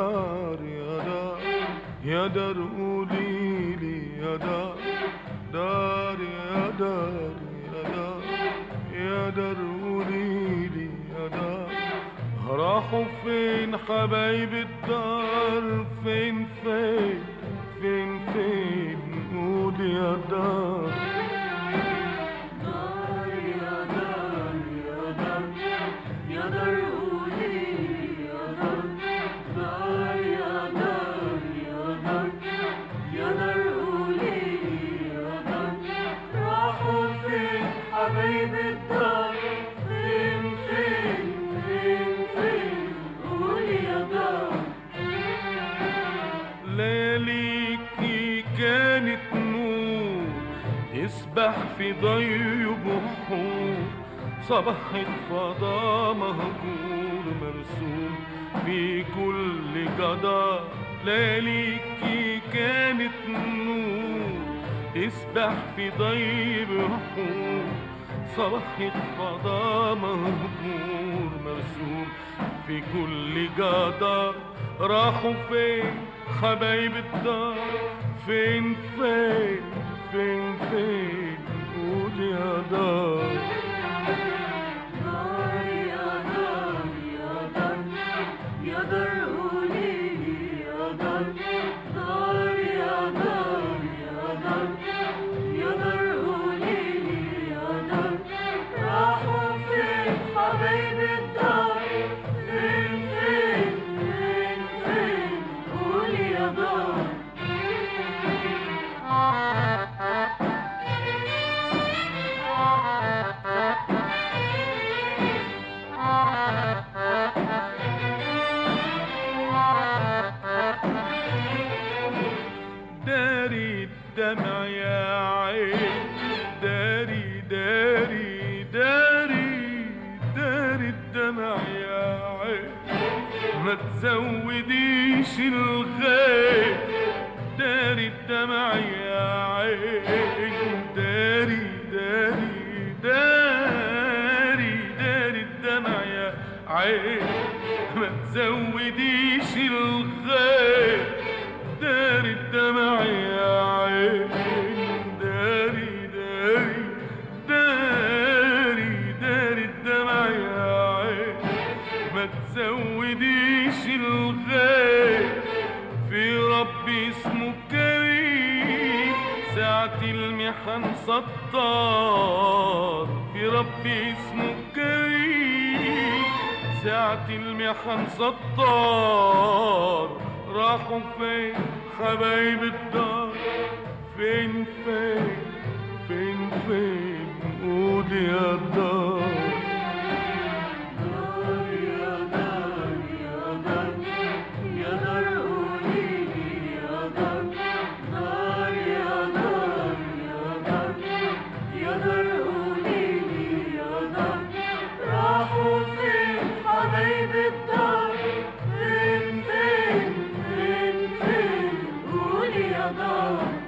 دار يا دار يا دار قوليلي يا دار دار يا دار يا دار يا دار قوليلي يا دار راحوا فين حبايب الدار فين فين فين فين قول يا دار دار يا دار يا دار يا دار قوليلي يا دار دار يا دار يا دار يا دار قوليلي يا دار راحوا فين حبايب الدار فين فين فين فين قول يا دار لياليكي كانت نور يسبح في ضي بحور صبحت فضاء مهجور مرسوم في كل جدار لياليكي كانت نور تسبح في ضي بحور صبحت فضاء مهجور مرسوم في كل جدار راحوا فين حبايب الدار فين فين فين فين قول يا دار دار يا دار يا دار يا دار قوليلي يا دار دار يا دار يا دار يا دار قوليلي يا دار راحوا فين حبايب الدار فين فين فين فين قول يا دار داري الدمع يا عين داري داري داري داري الدمع يا عين ما تزوديش الغيب داري الدمع يا عين داري داري داري داري الدمع يا عين ما تزوديش الغيب داري الدمع يا عين داري داري داري داري الدمع يا عين ما تزوديش الغيب في ربي اسمه كريم ساعة المحن ستار في ربي اسمه كريم ساعة المحن ستار راحوا فين حبايب الدار فين فين فين فين قول يا دار دار يا دار يا دار يا دار قوليلي يا دار دار يا دار يا دار يا دار قوليلي يا دار راحوا فين حبايب الدار فين فين فين فين قول يا دار